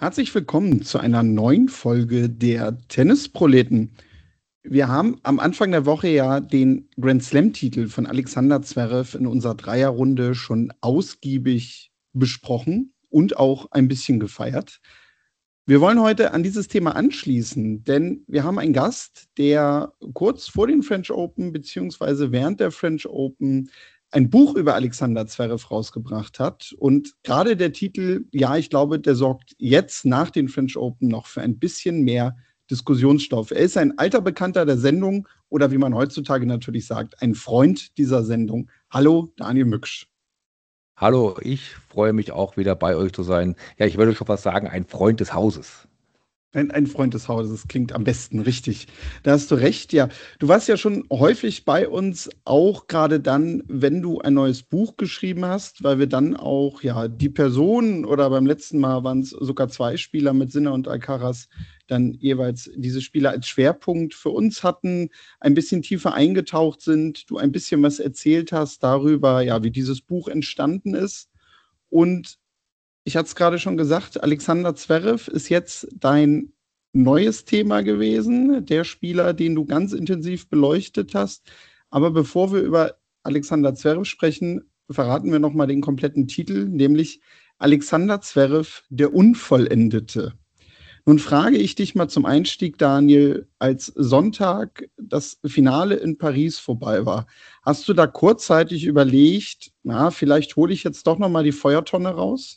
Herzlich willkommen zu einer neuen Folge der Tennisproleten. Wir haben am Anfang der Woche ja den Grand Slam-Titel von Alexander Zverev in unserer Dreierrunde schon ausgiebig besprochen und auch ein bisschen gefeiert. Wir wollen heute an dieses Thema anschließen, denn wir haben einen Gast, der kurz vor den French Open beziehungsweise während der French Open ein Buch über Alexander Zverev rausgebracht hat. Und gerade der Titel, ja, ich glaube, der sorgt jetzt nach den French Open noch für ein bisschen mehr Diskussionsstoff. Er ist ein alter Bekannter der Sendung oder wie man heutzutage natürlich sagt, ein Freund dieser Sendung. Hallo, Daniel Mücksch. Hallo, ich freue mich auch wieder bei euch zu sein. Ja, ich würde schon fast sagen, ein Freund des Hauses. Ein Freund des Hauses klingt am besten, richtig. Da hast du recht, ja. Du warst ja schon häufig bei uns, auch gerade dann, wenn du ein neues Buch geschrieben hast, weil wir dann auch, ja, die Person oder beim letzten Mal waren es sogar zwei Spieler mit Sinner und Alcaraz, dann jeweils diese Spieler als Schwerpunkt für uns hatten, ein bisschen tiefer eingetaucht sind, du ein bisschen was erzählt hast darüber, ja, wie dieses Buch entstanden ist. Und ich hatte es gerade schon gesagt, Alexander Zverev ist jetzt dein neues Thema gewesen, der Spieler, den du ganz intensiv beleuchtet hast. Aber bevor wir über Alexander Zverev sprechen, verraten wir nochmal den kompletten Titel, nämlich Alexander Zverev, der Unvollendete. Nun frage ich dich mal zum Einstieg, Daniel, als Sonntag das Finale in Paris vorbei war, hast du da kurzzeitig überlegt, na, vielleicht hole ich jetzt doch nochmal die Feuertonne raus?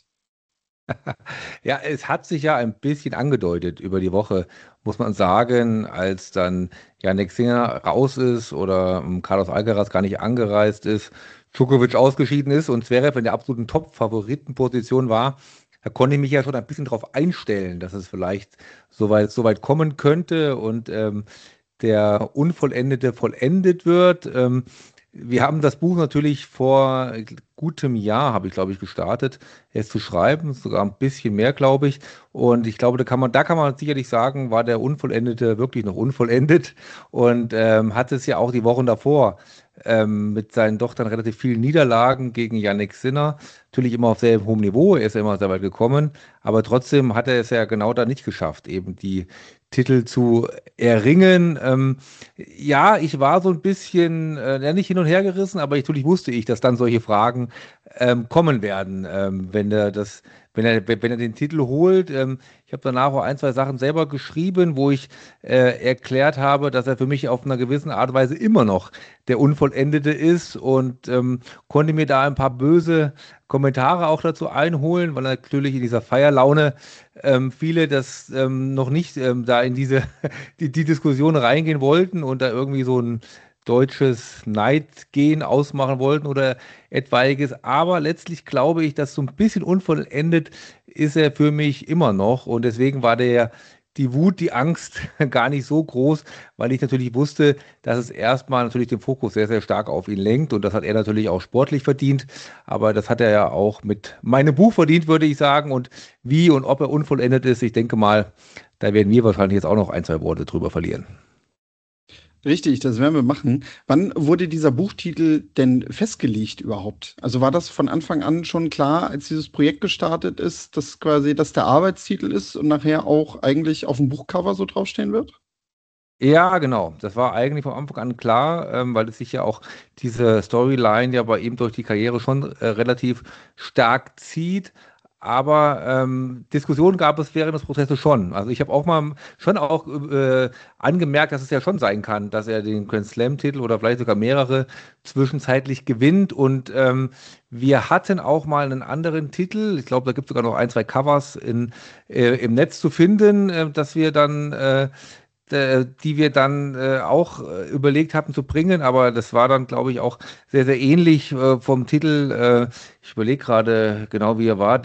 Ja, es hat sich ja ein bisschen angedeutet über die Woche, muss man sagen, als dann Jannik Sinner raus ist oder Carlos Alcaraz gar nicht angereist ist, Djokovic ausgeschieden ist und Zverev in der absoluten Top-Favoritenposition war. Da konnte ich mich ja schon ein bisschen darauf einstellen, dass es vielleicht so weit kommen könnte und der Unvollendete vollendet wird. Wir haben das Buch natürlich vor gutem Jahr, habe ich glaube ich, gestartet, es zu schreiben, sogar ein bisschen mehr, glaube ich. Und ich glaube, da kann man sicherlich sagen, war der Unvollendete wirklich noch unvollendet und hat es ja auch die Wochen davor mit seinen doch dann relativ vielen Niederlagen gegen Jannik Sinner, natürlich immer auf sehr hohem Niveau, er ist ja immer sehr weit gekommen, aber trotzdem hat er es ja genau da nicht geschafft, eben die Titel zu erringen. Ja, ich war so ein bisschen, ja, nicht hin und her gerissen, aber natürlich wusste ich, dass dann solche Fragen kommen werden, wenn er den Titel holt. Ich habe danach auch ein, zwei Sachen selber geschrieben, wo ich erklärt habe, dass er für mich auf einer gewissen Art und Weise immer noch der Unvollendete ist und konnte mir da ein paar böse Kommentare auch dazu einholen, weil natürlich in dieser Feierlaune viele das noch nicht da in die Diskussion reingehen wollten und da irgendwie so ein deutsches Neidgehen ausmachen wollten oder etwaiges. Aber letztlich glaube ich, dass so ein bisschen unvollendet ist er für mich immer noch. Und deswegen war die Wut, die Angst gar nicht so groß, weil ich natürlich wusste, dass es erstmal natürlich den Fokus sehr, sehr stark auf ihn lenkt. Und das hat er natürlich auch sportlich verdient. Aber das hat er ja auch mit meinem Buch verdient, würde ich sagen. Und wie und ob er unvollendet ist, ich denke mal, da werden wir wahrscheinlich jetzt auch noch ein, zwei Worte drüber verlieren. Richtig, das werden wir machen. Wann wurde dieser Buchtitel denn festgelegt überhaupt? Also war das von Anfang an schon klar, als dieses Projekt gestartet ist, dass quasi das der Arbeitstitel ist und nachher auch eigentlich auf dem Buchcover so draufstehen wird? Ja, genau. Das war eigentlich von Anfang an klar, weil es sich ja auch diese Storyline ja bei ihm durch die Karriere schon relativ stark zieht. Aber Diskussionen gab es während des Prozesses schon. Also ich habe auch mal schon auch angemerkt, dass es ja schon sein kann, dass er den Grand Slam-Titel oder vielleicht sogar mehrere zwischenzeitlich gewinnt. Und wir hatten auch mal einen anderen Titel. Ich glaube, da gibt es sogar noch ein, zwei Covers im Netz zu finden, dass wir dann die wir dann auch überlegt hatten zu bringen, aber das war dann, glaube ich, auch sehr, sehr ähnlich vom Titel. Ich überlege gerade genau, wie er war,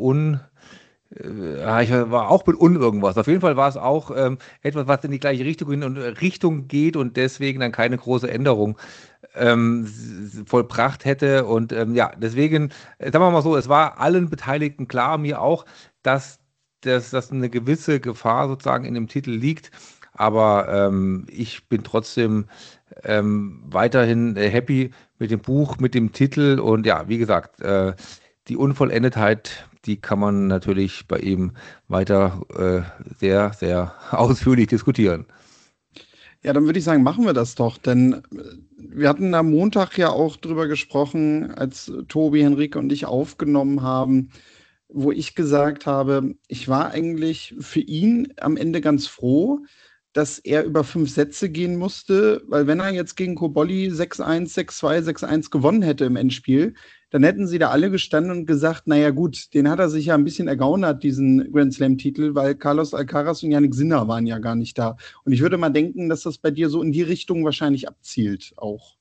ich war auch mit irgendwas. Auf jeden Fall war es auch etwas, was in die gleiche Richtung geht und deswegen dann keine große Änderung vollbracht hätte. Und ja, deswegen, sagen wir mal so, es war allen Beteiligten klar, mir auch, dass eine gewisse Gefahr sozusagen in dem Titel liegt. Aber ich bin trotzdem weiterhin happy mit dem Buch, mit dem Titel und ja, wie gesagt, die Unvollendetheit, die kann man natürlich bei ihm weiter sehr, sehr ausführlich diskutieren. Ja, dann würde ich sagen, machen wir das doch, denn wir hatten am Montag ja auch drüber gesprochen, als Tobi, Henrike und ich aufgenommen haben, wo ich gesagt habe, ich war eigentlich für ihn am Ende ganz froh, dass er über 5 Sätze gehen musste, weil wenn er jetzt gegen Koboli 6-1, 6-2, 6-1 gewonnen hätte im Endspiel, dann hätten sie da alle gestanden und gesagt, naja gut, den hat er sich ja ein bisschen ergaunert, diesen Grand Slam-Titel, weil Carlos Alcaraz und Jannik Sinner waren ja gar nicht da. Und ich würde mal denken, dass das bei dir so in die Richtung wahrscheinlich abzielt auch.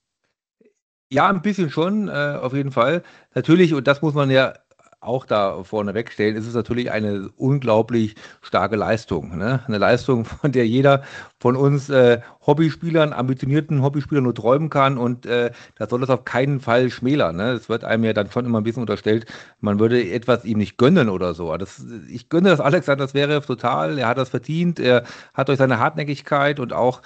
Ja, ein bisschen schon, auf jeden Fall. Natürlich, und das muss man ja auch da vorne wegstellen, ist es natürlich eine unglaublich starke Leistung. Ne? Eine Leistung, von der jeder von uns Hobbyspielern, ambitionierten Hobbyspielern nur träumen kann. Und da soll es auf keinen Fall schmälern. Ne? Es wird einem ja dann schon immer ein bisschen unterstellt, man würde etwas ihm nicht gönnen oder so. Ich gönne das Alexander Zverev total. Er hat das verdient. Er hat durch seine Hartnäckigkeit und auch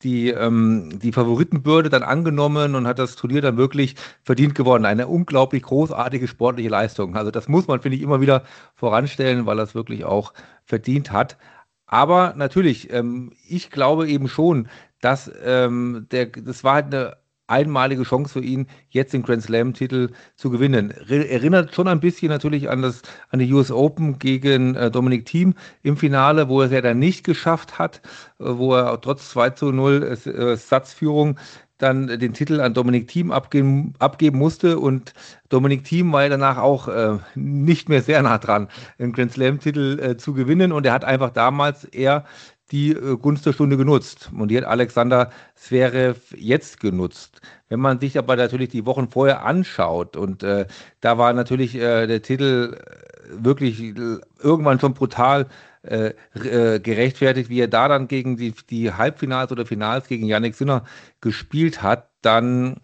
die Favoritenbürde dann angenommen und hat das Turnier dann wirklich verdient gewonnen. Eine unglaublich großartige sportliche Leistung. Also das muss man, finde ich, immer wieder voranstellen, weil er es wirklich auch verdient hat. Aber natürlich, ich glaube eben schon, dass das war halt eine einmalige Chance für ihn, jetzt den Grand Slam-Titel zu gewinnen. Erinnert schon ein bisschen natürlich an die US Open gegen Dominic Thiem im Finale, wo er es ja dann nicht geschafft hat, wo er trotz 2:0 Satzführung dann den Titel an Dominic Thiem abgeben musste. Und Dominic Thiem war ja danach auch nicht mehr sehr nah dran, einen Grand Slam-Titel zu gewinnen. Und er hat einfach damals eher die Gunst der Stunde genutzt. Und die hat Alexander Zverev jetzt genutzt. Wenn man sich aber natürlich die Wochen vorher anschaut, und da war natürlich der Titel wirklich irgendwann schon brutal gerechtfertigt, wie er da dann gegen die Halbfinals oder Finals gegen Jannik Sinner gespielt hat, dann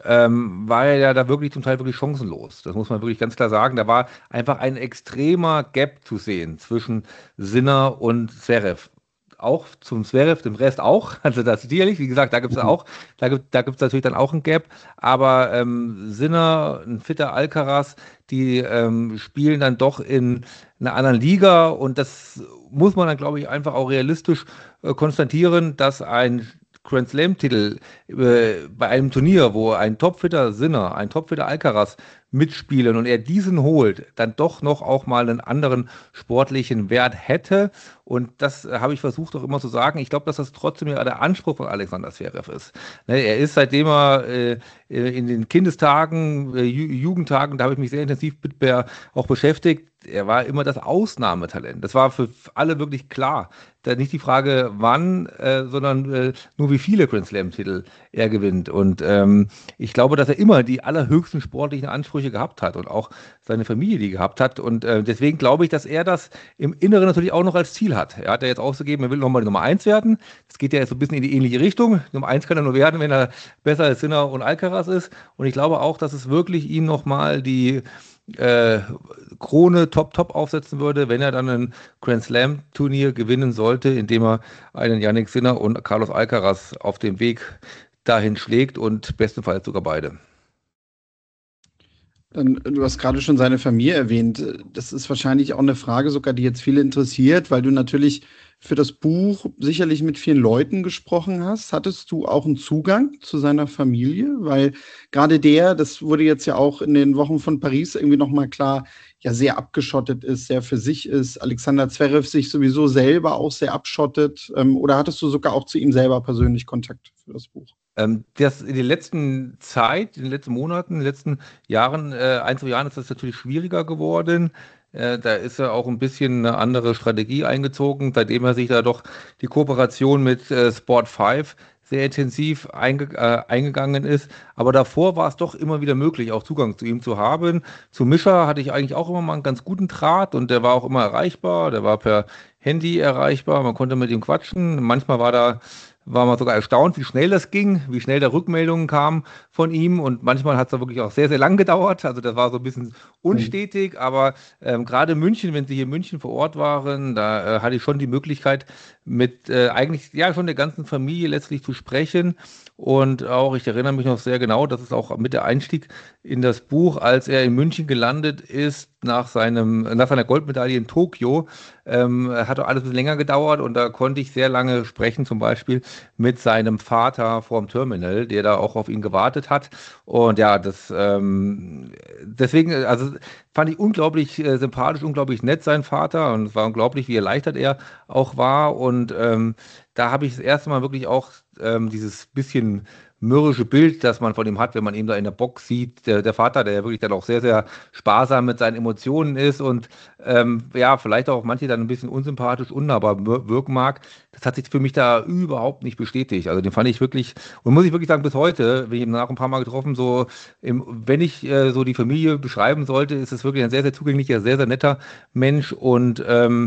war er ja da wirklich zum Teil wirklich chancenlos. Das muss man wirklich ganz klar sagen. Da war einfach ein extremer Gap zu sehen zwischen Sinner und Zverev. Auch zum Zverev, dem Rest auch. Also das sicherlich, wie gesagt, da gibt es auch, da gibt's natürlich dann auch ein Gap. Aber Sinner, ein fitter Alcaraz, die spielen dann doch in einer anderen Liga, und das muss man dann, glaube ich, einfach auch realistisch konstatieren, dass ein Grand Slam-Titel bei einem Turnier, wo ein topfitter Sinner, ein topfitter Alcaraz mitspielen und er diesen holt, dann doch noch auch mal einen anderen sportlichen Wert hätte. Und das habe ich versucht auch immer zu sagen. Ich glaube, dass das trotzdem ja der Anspruch von Alexander Zverev ist. Ne, er ist, seitdem er in den Kindestagen, Jugendtagen, da habe ich mich sehr intensiv mit auch beschäftigt, er war immer das Ausnahmetalent. Das war für alle wirklich klar. Da nicht die Frage, wann, sondern nur wie viele Grand Slam-Titel er gewinnt. Und ich glaube, dass er immer die allerhöchsten sportlichen Ansprüche gehabt hat und auch seine Familie die gehabt hat. Und deswegen glaube ich, dass er das im Inneren natürlich auch noch als Ziel hat. Er hat ja jetzt ausgegeben, er will nochmal die Nummer 1 werden. Das geht ja jetzt so ein bisschen in die ähnliche Richtung. Nummer 1 kann er nur werden, wenn er besser als Sinner und Alcaraz ist. Und ich glaube auch, dass es wirklich ihm nochmal die Krone top aufsetzen würde, wenn er dann ein Grand Slam Turnier gewinnen sollte, indem er einen Jannik Sinner und Carlos Alcaraz auf dem Weg dahin schlägt, und bestenfalls sogar beide. Du hast gerade schon seine Familie erwähnt. Das ist wahrscheinlich auch eine Frage sogar, die jetzt viele interessiert, weil du natürlich für das Buch sicherlich mit vielen Leuten gesprochen hast. Hattest du auch einen Zugang zu seiner Familie? Weil gerade das wurde jetzt ja auch in den Wochen von Paris irgendwie nochmal klar, ja sehr abgeschottet ist, sehr für sich ist. Alexander Zverev sich sowieso selber auch sehr abschottet. Oder hattest du sogar auch zu ihm selber persönlich Kontakt für das Buch? Das in in den letzten Monaten, in den letzten Jahren, 1, 2 Jahren ist das natürlich schwieriger geworden. Da ist ja auch ein bisschen eine andere Strategie eingezogen, seitdem er sich da doch die Kooperation mit Sport 5 sehr intensiv eingegangen ist. Aber davor war es doch immer wieder möglich, auch Zugang zu ihm zu haben. Zu Mischa hatte ich eigentlich auch immer mal einen ganz guten Draht, und der war auch immer erreichbar. Der war per Handy erreichbar. Man konnte mit ihm quatschen. Manchmal war man sogar erstaunt, wie schnell das ging, wie schnell da Rückmeldungen kamen von ihm, und manchmal hat es da wirklich auch sehr, sehr lang gedauert. Also das war so ein bisschen unstetig, aber gerade München, wenn Sie hier in München vor Ort waren, da hatte ich schon die Möglichkeit, mit eigentlich ja schon der ganzen Familie letztlich zu sprechen. Und auch, ich erinnere mich noch sehr genau, das ist auch mit der Einstieg in das Buch, als er in München gelandet ist, nach seiner Goldmedaille in Tokio, hat auch alles ein bisschen länger gedauert und da konnte ich sehr lange sprechen, zum Beispiel mit seinem Vater vorm Terminal, der da auch auf ihn gewartet hat. Und ja, deswegen, also fand ich unglaublich sympathisch, unglaublich nett, sein Vater. Und es war unglaublich, wie erleichtert er auch war. Und da habe ich das erste Mal wirklich auch dieses bisschen mürrische Bild, das man von ihm hat, wenn man ihn da in der Box sieht. Der Vater, der ja wirklich dann auch sehr, sehr sparsam mit seinen Emotionen ist und ja, vielleicht auch manche dann ein bisschen unsympathisch, unnahbar wirken mag. Das hat sich für mich da überhaupt nicht bestätigt. Also den fand ich wirklich, und muss ich wirklich sagen, bis heute, bin ich ihn nach ein paar Mal getroffen, wenn ich so die Familie beschreiben sollte, ist es wirklich ein sehr, sehr zugänglicher, sehr, sehr netter Mensch und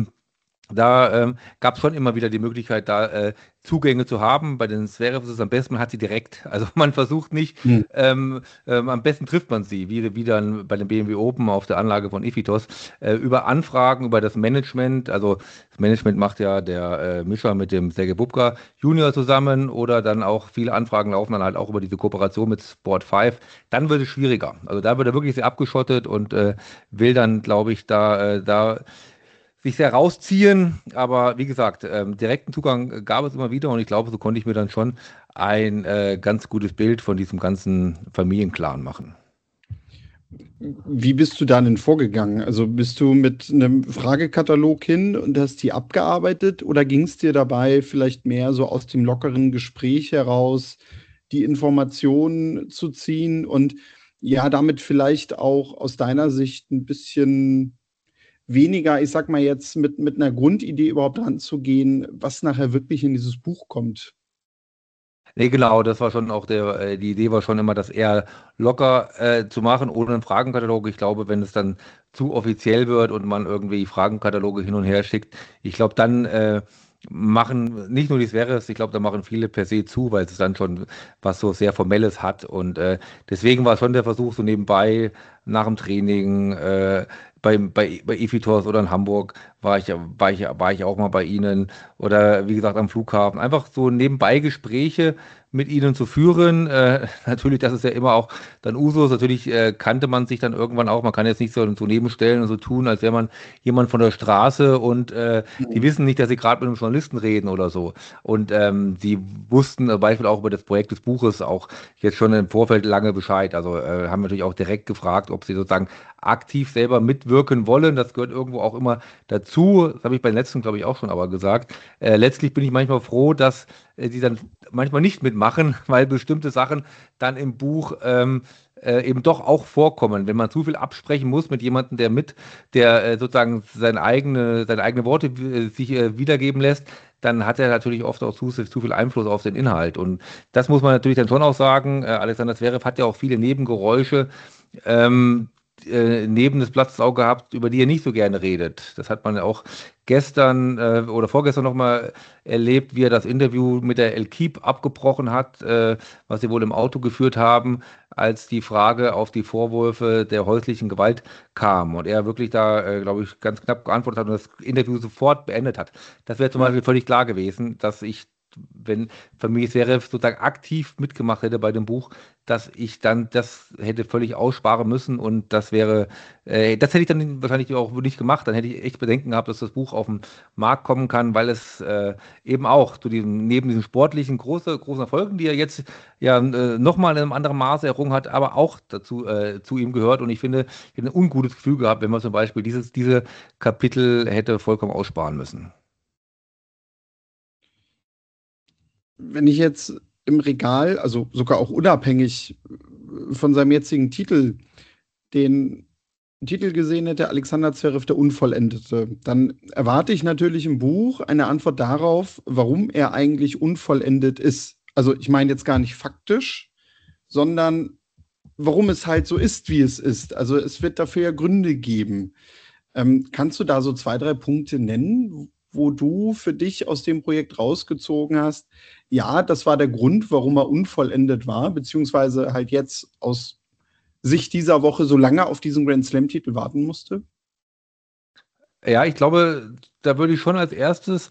da gab es schon immer wieder die Möglichkeit, da Zugänge zu haben. Bei den Zverev ist es am besten, man hat sie direkt. Also man versucht nicht, Hm. am besten trifft man sie, wie dann bei den BMW Open auf der Anlage von Iphitos, über Anfragen, über das Management. Also das Management macht ja der Mischa mit dem Sergej Bubka Junior zusammen oder dann auch viele Anfragen laufen dann halt auch über diese Kooperation mit Sport 5. Dann wird es schwieriger. Also da wird er wirklich sehr abgeschottet und will dann, glaube ich, da sich sehr rausziehen, aber wie gesagt, direkten Zugang gab es immer wieder und ich glaube, so konnte ich mir dann schon ein ganz gutes Bild von diesem ganzen Familienclan machen. Wie bist du da denn vorgegangen? Also bist du mit einem Fragekatalog hin und hast die abgearbeitet oder ging es dir dabei vielleicht mehr so aus dem lockeren Gespräch heraus, die Informationen zu ziehen und ja, damit vielleicht auch aus deiner Sicht ein bisschen weniger, ich sag mal jetzt, mit einer Grundidee überhaupt ranzugehen, was nachher wirklich in dieses Buch kommt? Nee, genau, das war schon auch die Idee war schon immer, das eher locker zu machen, ohne einen Fragenkatalog. Ich glaube, wenn es dann zu offiziell wird und man irgendwie Fragenkataloge hin und her schickt, ich glaube, dann machen nicht nur die Sphäres, ich glaube, da machen viele per se zu, weil es dann schon was so sehr Formelles hat. Und deswegen war schon der Versuch, so nebenbei nach dem Training, bei Iphitos oder in Hamburg war ich auch mal bei Ihnen oder wie gesagt am Flughafen. Einfach so nebenbei Gespräche mit Ihnen zu führen. Natürlich, das ist ja immer auch dann Usus. Natürlich kannte man sich dann irgendwann auch. Man kann jetzt nicht so nebenstellen und so tun, als wäre man jemand von der Straße und die wissen nicht, dass sie gerade mit einem Journalisten reden oder so. Und sie wussten zum Beispiel auch über das Projekt des Buches auch jetzt schon im Vorfeld lange Bescheid. Also haben natürlich auch direkt gefragt, ob sie sozusagen aktiv selber mitwirken wollen. Das gehört irgendwo auch immer dazu. Das habe ich beim letzten, glaube ich, auch schon aber gesagt. Letztlich bin ich manchmal froh, dass die dann manchmal nicht mitmachen, weil bestimmte Sachen dann im Buch eben doch auch vorkommen. Wenn man zu viel absprechen muss mit jemandem, der sozusagen seine eigene Worte sich wiedergeben lässt, dann hat er natürlich oft auch zu viel Einfluss auf den Inhalt. Und das muss man natürlich dann schon auch sagen. Alexander Zverev hat ja auch viele Nebengeräusche. Ähm, neben des Platzes auch gehabt, über die er nicht so gerne redet. Das hat man ja auch gestern oder vorgestern nochmal erlebt, wie er das Interview mit der El Keep abgebrochen hat, was sie wohl im Auto geführt haben, als die Frage auf die Vorwürfe der häuslichen Gewalt kam und er wirklich da, glaube ich, ganz knapp geantwortet hat und das Interview sofort beendet hat. Das wäre zum Ja. Beispiel völlig klar gewesen, dass ich, wenn Familie Zverev sozusagen aktiv mitgemacht hätte bei dem Buch, dass ich dann das hätte völlig aussparen müssen und das hätte ich dann wahrscheinlich auch nicht gemacht. Dann hätte ich echt Bedenken gehabt, dass das Buch auf den Markt kommen kann, weil es eben auch neben diesen sportlichen großen Erfolgen, die er jetzt ja nochmal in einem anderen Maße errungen hat, aber auch dazu zu ihm gehört. Und ich finde, ich hätte ein ungutes Gefühl gehabt, wenn man zum Beispiel diese Kapitel hätte vollkommen aussparen müssen. Wenn ich jetzt im Regal, also sogar auch unabhängig von seinem jetzigen Titel, den Titel gesehen hätte, Alexander Zverev der Unvollendete, dann erwarte ich natürlich im Buch eine Antwort darauf, warum er eigentlich unvollendet ist. Also ich meine jetzt gar nicht faktisch, sondern warum es halt so ist, wie es ist. Also es wird dafür ja Gründe geben. Kannst du da so zwei, drei Punkte nennen, wo du für dich aus dem Projekt rausgezogen hast? Ja, das war der Grund, warum er unvollendet war, beziehungsweise halt jetzt aus Sicht dieser Woche so lange auf diesen Grand Slam-Titel warten musste? Ja, ich glaube, da würde ich schon als erstes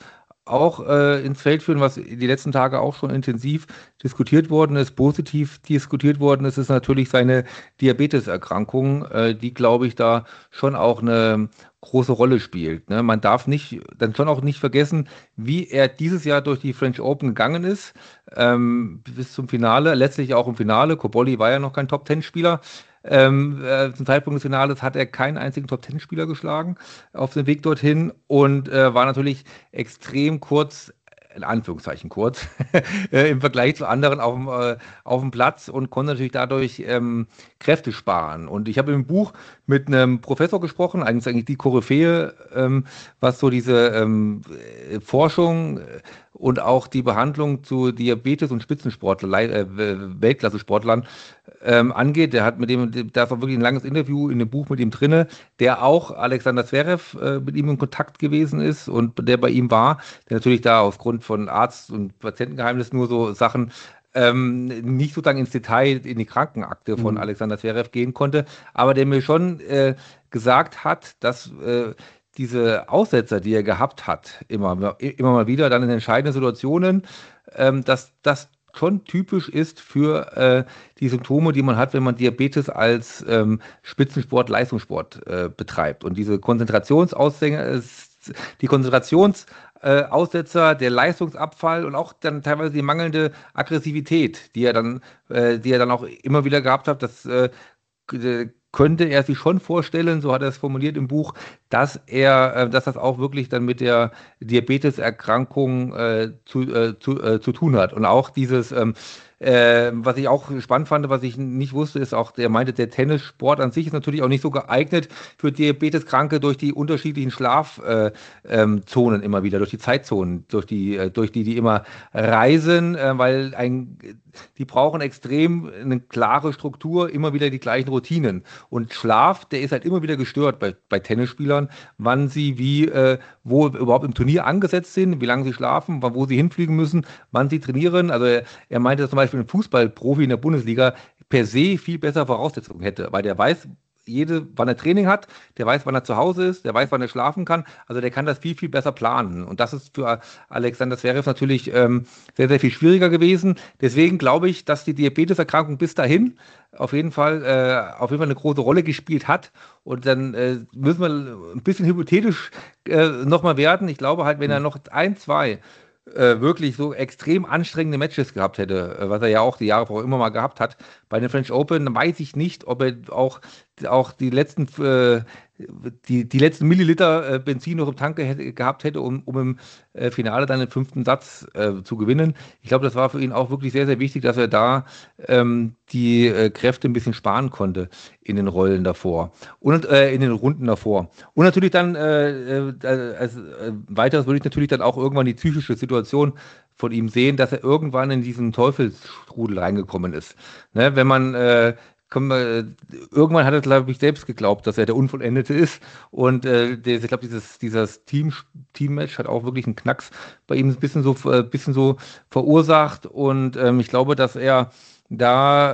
auch ins Feld führen, was die letzten Tage auch schon intensiv diskutiert worden ist, positiv diskutiert worden ist, ist natürlich seine Diabeteserkrankung, die, glaube ich, da schon auch eine große Rolle spielt. Ne? Man darf nicht, dann schon auch nicht vergessen, wie er dieses Jahr durch die French Open gegangen ist, bis zum Finale, letztlich auch im Finale. Cobolli war ja noch kein Top-10-Spieler. Zum Zeitpunkt des Finales hat er keinen einzigen Top-10-Spieler geschlagen auf dem Weg dorthin und war natürlich extrem kurz, in Anführungszeichen kurz, im Vergleich zu anderen auf dem Platz und konnte natürlich dadurch Kräfte sparen. Und ich habe im Buch mit einem Professor gesprochen, eigentlich die Koryphäe, was so diese Forschung und auch die Behandlung zu Diabetes und Weltklasse-Sportlern angeht. Der hat da ist auch wirklich ein langes Interview in dem Buch mit ihm drinne, der auch Alexander Zverev mit ihm in Kontakt gewesen ist und der bei ihm war, der natürlich da aufgrund von Arzt- und Patientengeheimnis nur so Sachen nicht sozusagen ins Detail in die Krankenakte von Alexander Zverev gehen konnte, aber der mir schon gesagt hat, dass diese Aussetzer, die er gehabt hat, immer mal wieder, dann in entscheidenden Situationen, dass das schon typisch ist für die Symptome, die man hat, wenn man Diabetes als Spitzensport, Leistungssport betreibt. Und diese die Konzentrationsaussetzer, der Leistungsabfall und auch dann teilweise die mangelnde Aggressivität, die er dann auch immer wieder gehabt hat, das könnte er sich schon vorstellen, so hat er es formuliert im Buch, dass das auch wirklich dann mit der Diabeteserkrankung zu tun hat. Und auch dieses, was ich auch spannend fand, was ich nicht wusste, ist auch, der meinte, der Tennissport an sich ist natürlich auch nicht so geeignet für Diabeteskranke durch die unterschiedlichen Schlafzonen immer wieder, durch die Zeitzonen, durch die immer reisen, weil die brauchen extrem eine klare Struktur, immer wieder die gleichen Routinen. Und Schlaf, der ist halt immer wieder gestört bei Tennisspielern, wann sie wo überhaupt im Turnier angesetzt sind, wie lange sie schlafen, wo sie hinfliegen müssen, wann sie trainieren. Also er meinte, dass zum Beispiel ein Fußballprofi in der Bundesliga per se viel bessere Voraussetzungen hätte, weil der weiß, wann er Training hat, der weiß, wann er zu Hause ist, der weiß, wann er schlafen kann. Also der kann das viel, viel besser planen. Und das ist für Alexander Zverev natürlich sehr, sehr viel schwieriger gewesen. Deswegen glaube ich, dass die Diabeteserkrankung bis dahin auf jeden Fall eine große Rolle gespielt hat. Und dann müssen wir ein bisschen hypothetisch nochmal werden. Ich glaube halt, wenn er noch ein, zwei wirklich so extrem anstrengende Matches gehabt hätte, was er ja auch die Jahre vorher immer mal gehabt hat, bei den French Open, dann weiß ich nicht, ob er auch die letzten Milliliter Benzin noch im Tank gehabt hätte, um im Finale dann den 5. Satz zu gewinnen. Ich glaube, das war für ihn auch wirklich sehr, sehr wichtig, dass er da die Kräfte ein bisschen sparen konnte in den Rollen davor und in den Runden davor. Und natürlich dann als weiteres würde ich natürlich dann auch irgendwann die psychische Situation von ihm sehen, dass er irgendwann in diesen Teufelsstrudel reingekommen ist. Ne, wenn man irgendwann hat er, glaube ich, selbst geglaubt, dass er der Unvollendete ist. Und ich glaube, dieses Teammatch hat auch wirklich einen Knacks bei ihm ein bisschen so verursacht. Und ich glaube, dass er da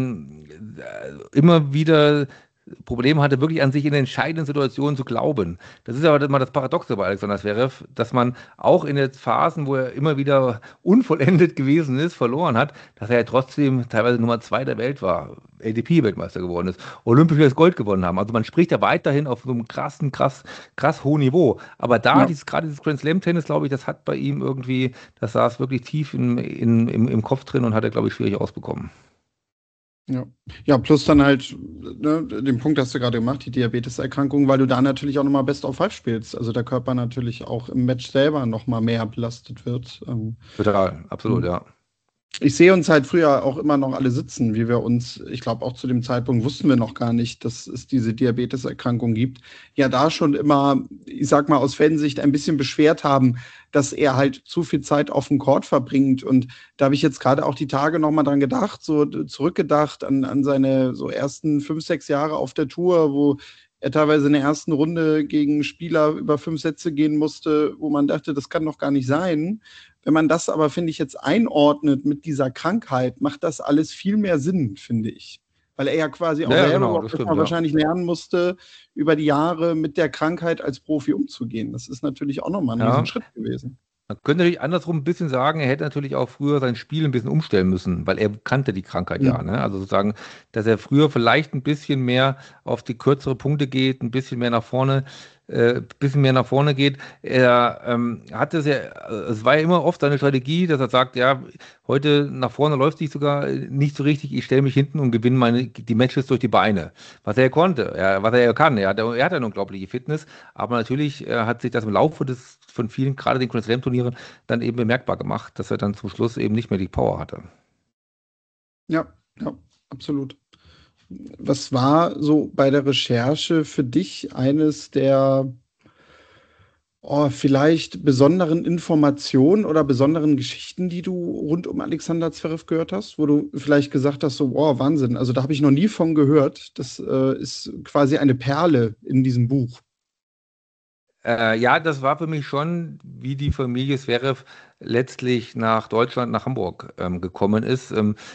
immer wieder Probleme hatte, wirklich an sich in entscheidenden Situationen zu glauben. Das ist aber immer das Paradoxe bei Alexander Zverev, dass man auch in den Phasen, wo er immer wieder unvollendet gewesen ist, verloren hat, dass er ja trotzdem teilweise Nummer 2 der Welt war, ATP-Weltmeister geworden ist, olympisches Gold gewonnen haben. Also man spricht ja weiterhin auf so einem krass hohen Niveau. Aber gerade dieses Grand Slam-Tennis, glaube ich, das hat bei ihm irgendwie, das saß wirklich tief im Kopf drin und hat er, glaube ich, schwierig ausbekommen. Ja. Ja, plus dann halt, ne, den Punkt hast du gerade gemacht, die Diabeteserkrankung, weil du da natürlich auch nochmal Best of Five spielst. Also der Körper natürlich auch im Match selber nochmal mehr belastet wird. Total, absolut, ja. Ich sehe uns halt früher auch immer noch alle sitzen, wie wir uns, ich glaube auch zu dem Zeitpunkt wussten wir noch gar nicht, dass es diese Diabeteserkrankung gibt, ja da schon immer, ich sag mal aus Fansicht, ein bisschen beschwert haben, dass er halt zu viel Zeit auf dem Court verbringt. Und da habe ich jetzt gerade auch die Tage nochmal dran gedacht, so zurückgedacht an seine so ersten 5, 6 Jahre auf der Tour, wo er teilweise in der ersten Runde gegen Spieler über 5 Sätze gehen musste, wo man dachte, das kann doch gar nicht sein. Wenn man das aber, finde ich, jetzt einordnet mit dieser Krankheit, macht das alles viel mehr Sinn, finde ich. Weil er ja quasi auch selber wahrscheinlich lernen musste, über die Jahre mit der Krankheit als Profi umzugehen. Das ist natürlich auch nochmal ein Riesenschritt gewesen. Man könnte natürlich andersrum ein bisschen sagen, er hätte natürlich auch früher sein Spiel ein bisschen umstellen müssen, weil er kannte die Krankheit ja, Mhm. ne? Also sozusagen, dass er früher vielleicht ein bisschen mehr auf die kürzere Punkte geht, ein bisschen mehr nach vorne geht. Er hatte sehr, es war ja immer oft seine Strategie, dass er sagt, ja, heute nach vorne läuft es nicht sogar nicht so richtig, ich stelle mich hinten und gewinne die Matches durch die Beine. Was er konnte, was er ja kann. Er hat eine unglaubliche Fitness. Aber natürlich hat sich das im Laufe von vielen, gerade den Grand Slam-Turnieren, dann eben bemerkbar gemacht, dass er dann zum Schluss eben nicht mehr die Power hatte. Ja, ja, absolut. Was war so bei der Recherche für dich eines der vielleicht besonderen Informationen oder besonderen Geschichten, die du rund um Alexander Zverev gehört hast, wo du vielleicht gesagt hast, so, wow, Wahnsinn, also da habe ich noch nie von gehört. Das ist quasi eine Perle in diesem Buch. Ja, das war für mich schon, wie die Familie Zverev letztlich nach Deutschland, nach Hamburg gekommen ist.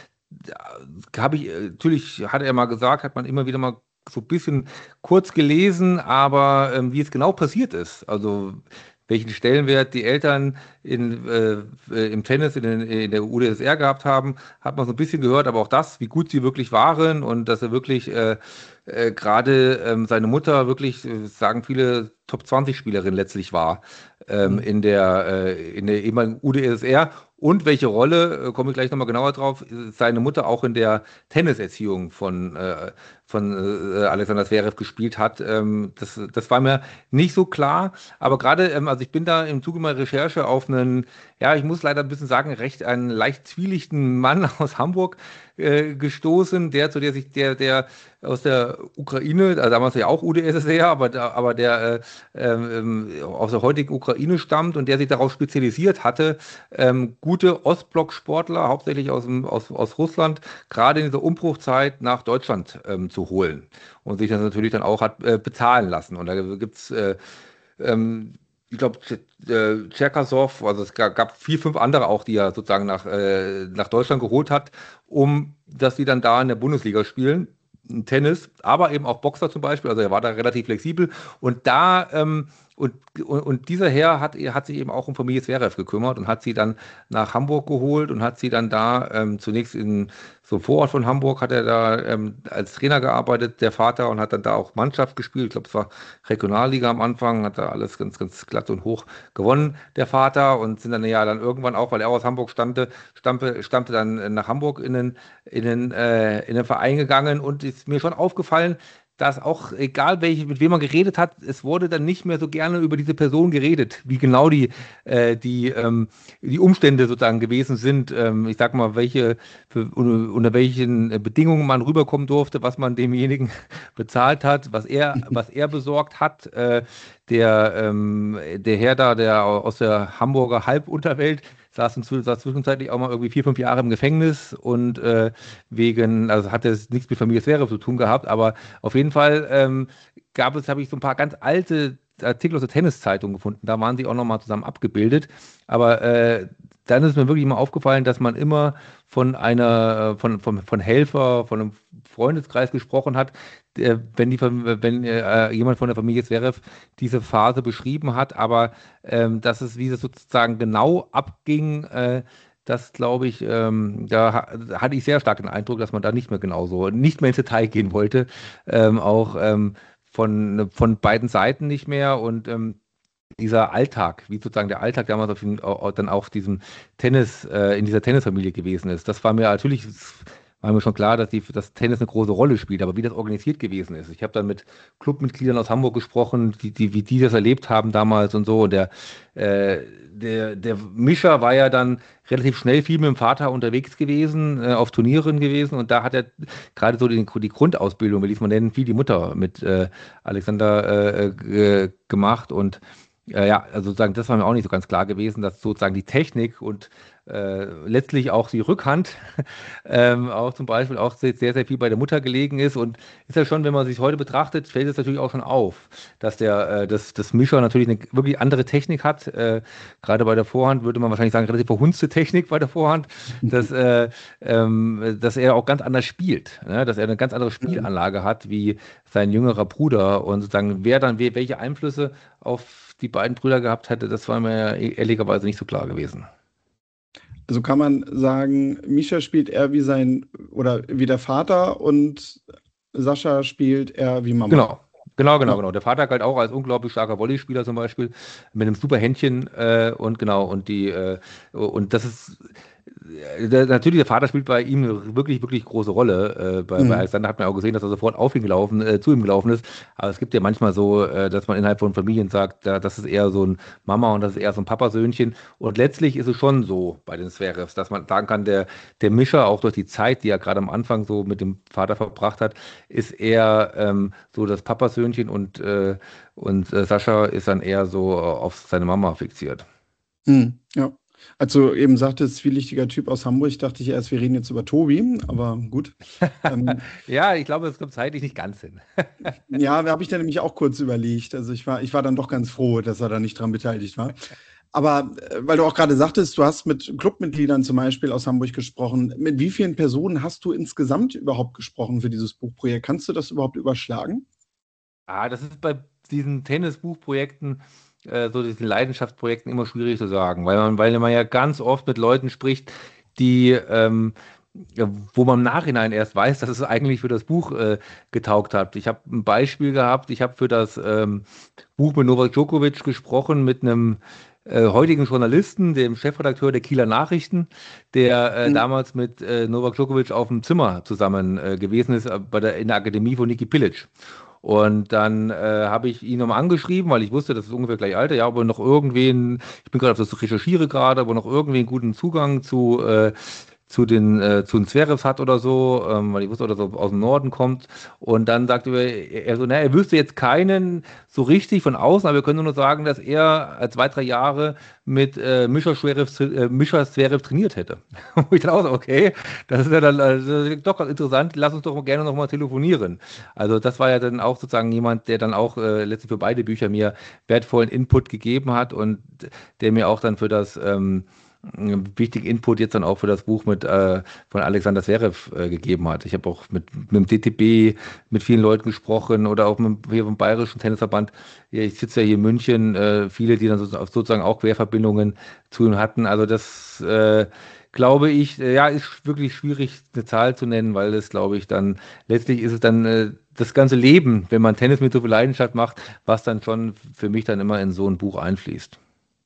Natürlich hat er mal gesagt, hat man immer wieder mal so ein bisschen kurz gelesen, aber wie es genau passiert ist, also welchen Stellenwert die Eltern im Tennis in der UdSSR gehabt haben, hat man so ein bisschen gehört, aber auch das, wie gut sie wirklich waren und dass er wirklich gerade seine Mutter wirklich, sagen viele, Top-20-Spielerin letztlich war Mhm. in der ehemaligen UdSSR und welche Rolle, komme ich gleich nochmal genauer drauf, seine Mutter auch in der Tenniserziehung von Alexander Zverev gespielt hat. Das war mir nicht so klar, aber gerade, also ich bin da im Zuge meiner Recherche auf ja, ich muss leider ein bisschen sagen, einen leicht zwielichtigen Mann aus Hamburg gestoßen, der aus der Ukraine, also damals ja auch UdSSR, aber der aus der heutigen Ukraine stammt und der sich darauf spezialisiert hatte, gute Ostblock-Sportler, hauptsächlich aus Russland, gerade in dieser Umbruchzeit nach Deutschland zu holen und sich das natürlich dann auch hat bezahlen lassen. Und da gibt es ähm, ich glaube, Tscherkassov, also es gab vier, fünf andere auch, die er sozusagen nach Deutschland geholt hat, dass die dann da in der Bundesliga spielen. Tennis, aber eben auch Boxer zum Beispiel, also er war da relativ flexibel und und dieser Herr hat sich eben auch um Familie Zverev gekümmert und hat sie dann nach Hamburg geholt und hat sie dann da zunächst in so einem Vorort von Hamburg hat er da als Trainer gearbeitet, der Vater, und hat dann da auch Mannschaft gespielt. Ich glaube, es war Regionalliga am Anfang, hat da alles ganz, ganz glatt und hoch gewonnen, der Vater, und sind dann ja dann irgendwann auch, weil er aus Hamburg stammte dann nach Hamburg in den Verein gegangen und ist mir schon aufgefallen, dass auch, egal mit wem man geredet hat, es wurde dann nicht mehr so gerne über diese Person geredet, wie genau die Umstände sozusagen gewesen sind. Ich sag mal, unter welchen Bedingungen man rüberkommen durfte, was man demjenigen bezahlt hat, was er besorgt hat. Der Herr da, der aus der Hamburger Halbunterwelt, saß zwischenzeitlich auch mal irgendwie 4, 5 Jahre im Gefängnis und also hatte es nichts mit Familie Zverev zu tun gehabt, aber auf jeden Fall habe ich so ein paar ganz alte Artikel aus der Tenniszeitung gefunden, da waren sie auch nochmal zusammen abgebildet, aber dann ist mir wirklich mal aufgefallen, dass man immer von Helfer, von einem Freundeskreis gesprochen hat, wenn jemand von der Familie Zverev diese Phase beschrieben hat, aber wie es sozusagen genau abging, das glaube ich, hatte ich sehr stark den Eindruck, dass man da nicht mehr ins Detail gehen wollte, auch von beiden Seiten nicht mehr und dieser Alltag, wie sozusagen der Alltag damals dann auf diesem in dieser Tennisfamilie gewesen ist. War mir schon klar, dass Tennis eine große Rolle spielt, aber wie das organisiert gewesen ist. Ich habe dann mit Clubmitgliedern aus Hamburg gesprochen, wie die das erlebt haben damals und so. Und der Mischer war ja dann relativ schnell viel mit dem Vater unterwegs gewesen, auf Turnieren gewesen. Und da hat er gerade so die Grundausbildung, will ich es mal nennen, viel die Mutter mit Alexander gemacht. Und ja, also sozusagen, das war mir auch nicht so ganz klar gewesen, dass sozusagen die Technik und letztlich auch die Rückhand auch zum Beispiel auch sehr, sehr viel bei der Mutter gelegen ist. Und ist ja schon, wenn man sich heute betrachtet, fällt es natürlich auch schon auf, dass das Mischer natürlich eine wirklich andere Technik hat. Gerade bei der Vorhand würde man wahrscheinlich sagen, relativ verhunzte Technik bei der Vorhand, dass er auch ganz anders spielt, ne? Dass er eine ganz andere Spielanlage hat wie sein jüngerer Bruder und sozusagen, welche Einflüsse auf die beiden Brüder gehabt hätte, das war mir ehrlicherweise nicht so klar gewesen. Also kann man sagen, Mischa spielt eher wie wie der Vater und Sascha spielt eher wie Mama. Genau. Genau, genau, Ja. genau. Der Vater galt auch als unglaublich starker Volleyspieler zum Beispiel, mit einem super Händchen und genau, und das ist natürlich, der Vater spielt bei ihm eine wirklich, wirklich große Rolle. Bei Mhm. Alexander hat man auch gesehen, dass er sofort zu ihm gelaufen ist. Aber es gibt ja manchmal so, dass man innerhalb von Familien sagt, das ist eher so ein Mama und das ist eher so ein Papasöhnchen. Und letztlich ist es schon so bei den Zverevs, dass man sagen kann, der Mischer, auch durch die Zeit, die er gerade am Anfang so mit dem Vater verbracht hat, ist eher so das Papasöhnchen und Sascha ist dann eher so auf seine Mama fixiert. Ja. Als du eben sagtest, zwielichtiger Typ aus Hamburg, dachte ich erst, wir reden jetzt über Tobi, aber gut. Ähm, Ja, ich glaube, es kommt zeitlich nicht ganz hin. ja, da habe ich dann nämlich auch kurz überlegt. Also ich war dann doch ganz froh, dass er da nicht dran beteiligt war. Aber weil du auch gerade sagtest, du hast mit Clubmitgliedern zum Beispiel aus Hamburg gesprochen. Mit wie vielen Personen hast du insgesamt überhaupt gesprochen für dieses Buchprojekt? Kannst du das überhaupt überschlagen? Das ist bei diesen Tennisbuchprojekten, so diesen Leidenschaftsprojekten immer schwierig zu sagen, weil man ja ganz oft mit Leuten spricht, die, ja, wo man im Nachhinein erst weiß, dass es eigentlich für das Buch getaugt hat. Ich habe ein Beispiel gehabt, ich habe für das Buch mit Novak Djokovic gesprochen, mit einem heutigen Journalisten, dem Chefredakteur der Kieler Nachrichten, der Mhm. damals mit Novak Djokovic auf dem Zimmer zusammen gewesen ist, in der Akademie von Niki Pilic. Und dann habe ich ihn nochmal angeschrieben, weil ich wusste, das ist ungefähr gleich Alter, ja, aber noch irgendwen, ich bin gerade auf das recherchiere gerade, aber noch irgendwie einen guten Zugang zu den Zverevs hat oder so, weil ich wusste, dass er aus dem Norden kommt. Und dann sagte er so, naja, er wüsste jetzt keinen so richtig von außen, aber wir können nur sagen, dass er 2, 3 Jahre mit Mischa Zverev trainiert hätte. Wo ich dann auch so, okay, das ist ja dann doch ganz interessant, lass uns doch gerne nochmal telefonieren. Also das war ja dann auch sozusagen jemand, der dann auch letztlich für beide Bücher mir wertvollen Input gegeben hat und der mir auch dann für das wichtigen Input jetzt dann auch für das Buch von Alexander Zverev gegeben hat. Ich habe auch mit dem DTB mit vielen Leuten gesprochen oder auch hier vom Bayerischen Tennisverband. Ja, ich sitze ja hier in München, viele, die dann sozusagen auch Querverbindungen zu ihm hatten. Also das glaube ich, ja, ist wirklich schwierig, eine Zahl zu nennen, weil es, glaube ich, dann letztlich ist es dann das ganze Leben, wenn man Tennis mit so viel Leidenschaft macht, was dann schon für mich dann immer in so ein Buch einfließt.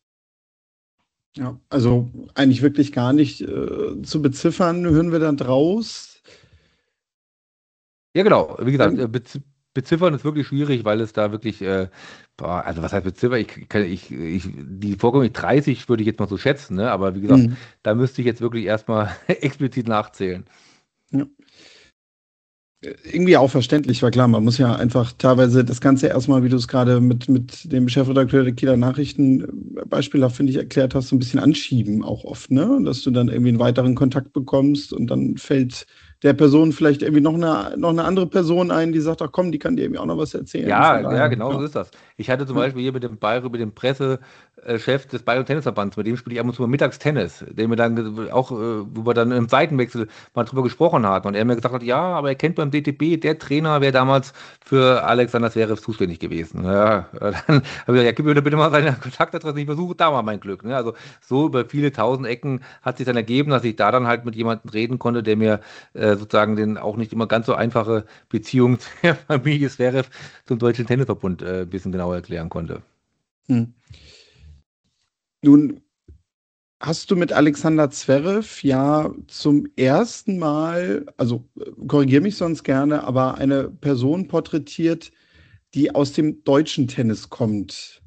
Ja, also eigentlich wirklich gar nicht zu beziffern, hören wir dann draus. Ja, genau. Wie gesagt, Ähm, beziffern ist wirklich schwierig, weil es da wirklich, also was heißt beziffern? Die vorkommenden 30 würde ich jetzt mal so schätzen, ne? Aber wie gesagt, mhm. da müsste ich jetzt wirklich erstmal explizit nachzählen. Ja. Irgendwie auch verständlich, war klar, man muss ja einfach teilweise das Ganze erstmal, wie du es gerade mit dem Chefredakteur der Kieler Nachrichten beispielhaft, finde ich, erklärt hast, so ein bisschen anschieben auch oft, ne? Dass du dann irgendwie einen weiteren Kontakt bekommst und dann fällt der Person vielleicht irgendwie noch eine andere Person ein, die sagt, ach komm, die kann dir irgendwie auch noch was erzählen. Von Ja, ja, daher, genau so ja, ist das. Ich hatte zum ja. Beispiel hier mit dem Pressechef des Bayerischen Tennisverbands, mit dem spiele ich ab und zu mal Mittagstennis, der mir dann auch, wo wir dann im Seitenwechsel mal drüber gesprochen hatten und er mir gesagt hat, ja, aber er kennt beim DTB, der Trainer wäre damals für Alexander Zverev zuständig gewesen. Ja, dann habe ich gesagt, ja, gib mir bitte mal seine Kontaktadresse, ich versuche da mal mein Glück. Ne? Also so über viele tausend Ecken hat sich dann ergeben, dass ich da dann halt mit jemandem reden konnte, der mir sozusagen den auch nicht immer ganz so einfache Beziehung der Familie Zverev zum Deutschen Tennisverbund ein bisschen genauer erklären konnte. Hm. Nun hast du mit Alexander Zverev ja zum ersten Mal, also korrigiere mich sonst gerne, aber eine Person porträtiert, die aus dem deutschen Tennis kommt.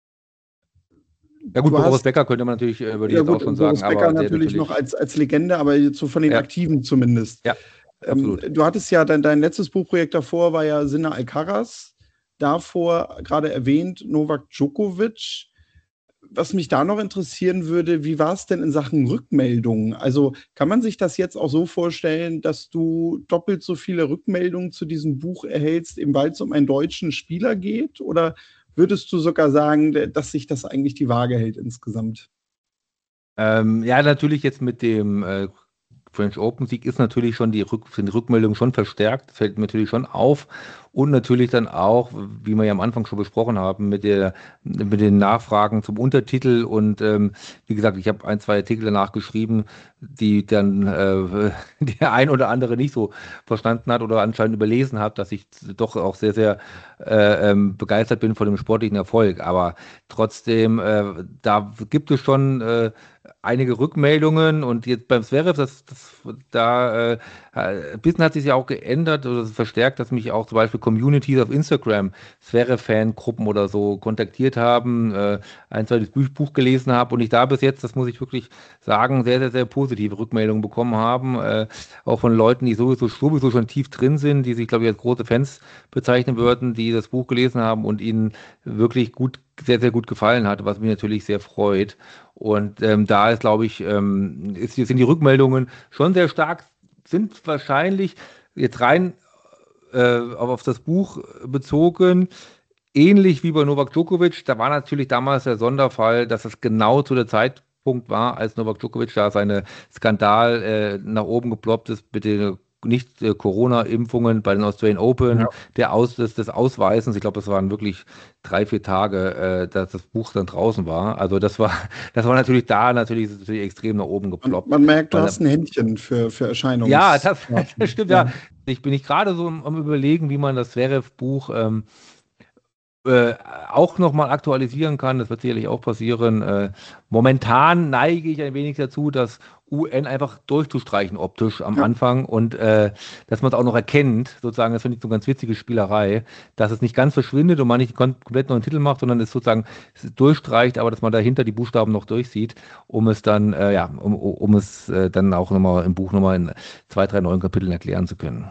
Ja gut, Du Boris hast, Becker könnte man natürlich, würde ich ja jetzt auch gut, schon sagen, Boris Becker aber der natürlich noch natürlich, als Legende, aber jetzt so von den ja, Aktiven zumindest. ja, absolut. Du hattest ja dein letztes Buchprojekt davor war ja Sinner Alcaraz, davor gerade erwähnt Novak Djokovic. was mich da noch interessieren würde, wie war es denn in Sachen Rückmeldungen? Also kann man sich das jetzt auch so vorstellen, dass du doppelt so viele Rückmeldungen zu diesem Buch erhältst, eben weil es um einen deutschen Spieler geht? Oder würdest du sogar sagen, dass sich das eigentlich die Waage hält insgesamt? Ja, natürlich jetzt mit dem French Open Sieg ist natürlich schon sind die Rückmeldungen schon verstärkt, das fällt mir natürlich schon auf. Und natürlich dann auch, wie wir ja am Anfang schon besprochen haben, mit den Nachfragen zum Untertitel. Und wie gesagt, ich habe ein, zwei Artikel danach geschrieben, die dann der ein oder andere nicht so verstanden hat oder anscheinend überlesen hat, dass ich doch auch sehr, sehr begeistert bin von dem sportlichen Erfolg. Aber trotzdem, da gibt es schon einige Rückmeldungen und jetzt beim Zverev, ein bisschen hat sich ja auch geändert oder verstärkt, dass mich auch zum Beispiel Communities auf Instagram, Zverev-Fangruppen oder so kontaktiert haben, ein, zwei das Buch gelesen habe und ich da bis jetzt, das muss ich wirklich sagen, sehr, sehr, sehr positive Rückmeldungen bekommen haben, auch von Leuten, die sowieso schon tief drin sind, die sich, glaube ich, als große Fans bezeichnen würden, die das Buch gelesen haben und ihnen wirklich sehr, sehr gut gefallen hat, was mich natürlich sehr freut. Und da ist, glaube ich, sind die Rückmeldungen schon sehr stark, sind wahrscheinlich jetzt rein auf das Buch bezogen, ähnlich wie bei Novak Djokovic. Da war natürlich damals der Sonderfall, dass es genau zu der Zeitpunkt war, als Novak Djokovic da seine Skandal nach oben geploppt ist mit den nicht Corona-Impfungen bei den Australian Open, Ja. des Ausweisens. Ich glaube, das waren wirklich 3, 4 Tage, dass das Buch dann draußen war. Also das war natürlich extrem nach oben geploppt. Man merkt, du Weil, hast ein Händchen für ja, das Erscheinungsdaten. stimmt, ja. Ja. Ich bin nicht gerade so am Überlegen, wie man das Zverev-Buch äh, auch nochmal aktualisieren kann. Das wird sicherlich auch passieren. Momentan neige ich ein wenig dazu, das UN einfach durchzustreichen optisch am Ja. Anfang und dass man es auch noch erkennt, sozusagen, das finde ich so eine ganz witzige Spielerei, dass es nicht ganz verschwindet und man nicht komplett neuen Titel macht, sondern es sozusagen durchstreicht, aber dass man dahinter die Buchstaben noch durchsieht, um es dann, um es dann auch nochmal im Buch nochmal in 2, 3 neuen Kapiteln erklären zu können.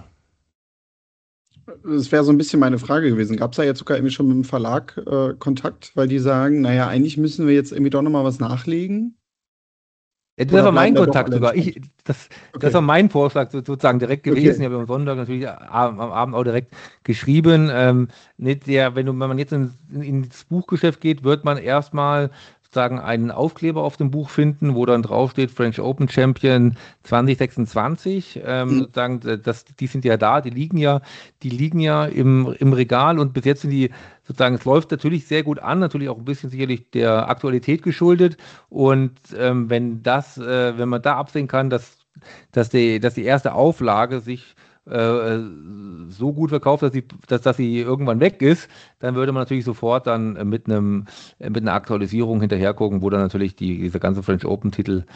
Das wäre so ein bisschen meine Frage gewesen. Gab es da jetzt sogar irgendwie schon mit dem Verlag Kontakt, weil die sagen, naja, eigentlich müssen wir jetzt irgendwie doch nochmal was nachlegen? Ja, das Oder war mein bleiben da doch Kontakt alle sogar. entspannt? Das war Okay, mein Vorschlag sozusagen direkt gewesen. okay. Ich habe am Sonntag natürlich am Abend auch direkt geschrieben. Nicht der, wenn man jetzt ins Buchgeschäft geht, wird man erstmal sozusagen einen Aufkleber auf dem Buch finden, wo dann draufsteht French Open Champion 2026. Hm. Sozusagen, die sind ja da, die liegen ja im Regal und bis jetzt sind die sozusagen, es läuft natürlich sehr gut an, natürlich auch ein bisschen sicherlich der Aktualität geschuldet. Und wenn man da absehen kann, dass die erste Auflage sich so gut verkauft, dass sie irgendwann weg ist, dann würde man natürlich sofort dann mit einer Aktualisierung hinterher gucken, wo dann natürlich dieser ganze French Open Titel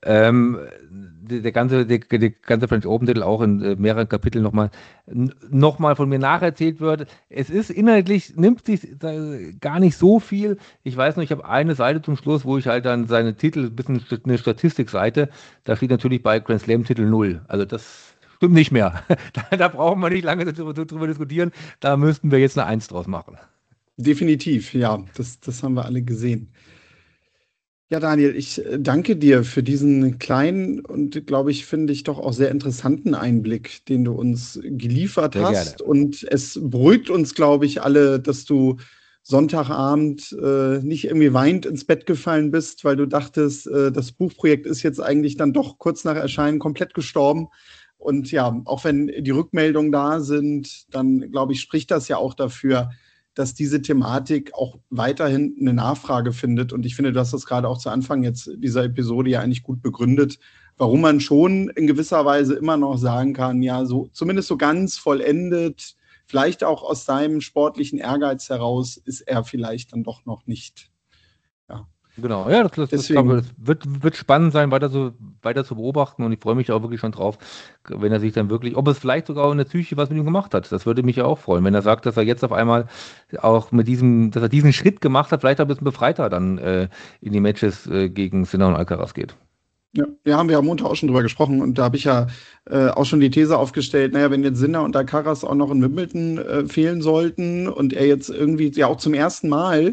der ganze French Open Titel auch in mehreren Kapiteln noch mal von mir nacherzählt wird. Es ist inhaltlich, nimmt sich gar nicht so viel. Ich weiß noch, ich habe eine Seite zum Schluss, wo ich halt dann seine Titel, ein bisschen eine Statistikseite, da steht natürlich bei Grand Slam Titel 0. Also das stimmt nicht mehr. Da brauchen wir nicht lange drüber diskutieren. Da müssten wir jetzt eine Eins draus machen. Definitiv, ja, das haben wir alle gesehen. Ja, Daniel, ich danke dir für diesen kleinen und, glaube ich, finde ich doch auch sehr interessanten Einblick, den du uns geliefert Sehr gerne. hast. Und es beruhigt uns, glaube ich, alle, dass du Sonntagabend nicht irgendwie weinend ins Bett gefallen bist, weil du dachtest, das Buchprojekt ist jetzt eigentlich dann doch kurz nach Erscheinen komplett gestorben. Und ja, auch wenn die Rückmeldungen da sind, dann, glaube ich, spricht das ja auch dafür, dass diese Thematik auch weiterhin eine Nachfrage findet. Und ich finde, du hast das gerade auch zu Anfang jetzt dieser Episode ja eigentlich gut begründet, warum man schon in gewisser Weise immer noch sagen kann, ja, so zumindest so ganz vollendet, vielleicht auch aus seinem sportlichen Ehrgeiz heraus, ist er vielleicht dann doch noch nicht. Ja, Genau, ja, glaube ich, deswegen, das wird spannend sein, weiter zu beobachten und ich freue mich auch wirklich schon drauf, wenn er sich dann wirklich, ob es vielleicht sogar in der Psyche was mit ihm gemacht hat. Das würde mich ja auch freuen, wenn er sagt, dass er jetzt auf einmal auch dass er diesen Schritt gemacht hat, vielleicht ein bisschen befreiter dann in die Matches gegen Sinner und Alcaraz geht. ja, wir haben ja am Montag auch schon drüber gesprochen und da habe ich ja auch schon die These aufgestellt, naja, wenn jetzt Sinner und Alcaraz auch noch in Wimbledon fehlen sollten und er jetzt irgendwie ja auch zum ersten Mal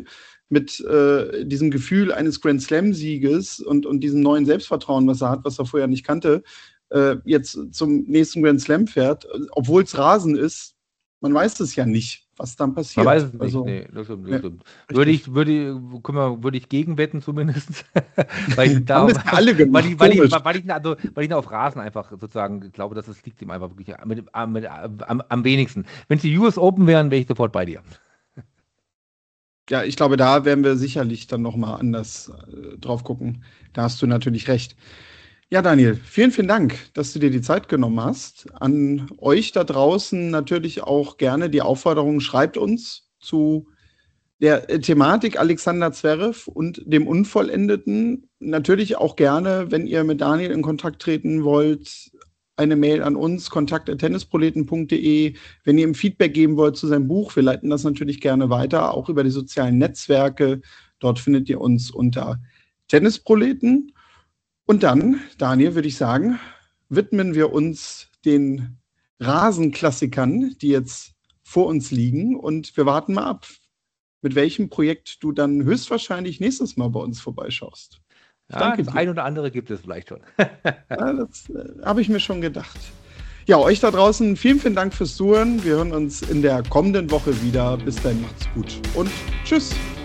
mit diesem Gefühl eines Grand Slam-Sieges und diesem neuen Selbstvertrauen, was er hat, was er vorher nicht kannte, jetzt zum nächsten Grand Slam fährt, obwohl es Rasen ist. Man weiß es ja nicht, was dann passiert. Man weiß es nicht, nee, das stimmt. Würde ich gegenwetten zumindest. weil ich da alle gemacht, weil ich auf Rasen einfach sozusagen glaube, dass es liegt ihm einfach wirklich am wenigsten. Wenn es die US Open wären, wäre ich sofort bei dir. Ja, ich glaube, da werden wir sicherlich dann nochmal anders drauf gucken. Da hast du natürlich recht. Ja, Daniel, vielen, vielen Dank, dass du dir die Zeit genommen hast. An euch da draußen natürlich auch gerne die Aufforderung, schreibt uns zu der Thematik Alexander Zverev und dem Unvollendeten. Natürlich auch gerne, wenn ihr mit Daniel in Kontakt treten wollt, eine Mail an uns, kontakt@tennisproleten.de. Wenn ihr ihm Feedback geben wollt zu seinem Buch, wir leiten das natürlich gerne weiter, auch über die sozialen Netzwerke. Dort findet ihr uns unter Tennisproleten. Und dann, Daniel, würde ich sagen, widmen wir uns den Rasenklassikern, die jetzt vor uns liegen. Und wir warten mal ab, mit welchem Projekt du dann höchstwahrscheinlich nächstes Mal bei uns vorbeischaust. Danke. Das ein oder andere gibt es vielleicht schon. Ja, das habe ich mir schon gedacht. Ja, euch da draußen vielen, vielen Dank fürs Zuhören. Wir hören uns in der kommenden Woche wieder. Bis dahin, macht's gut und tschüss.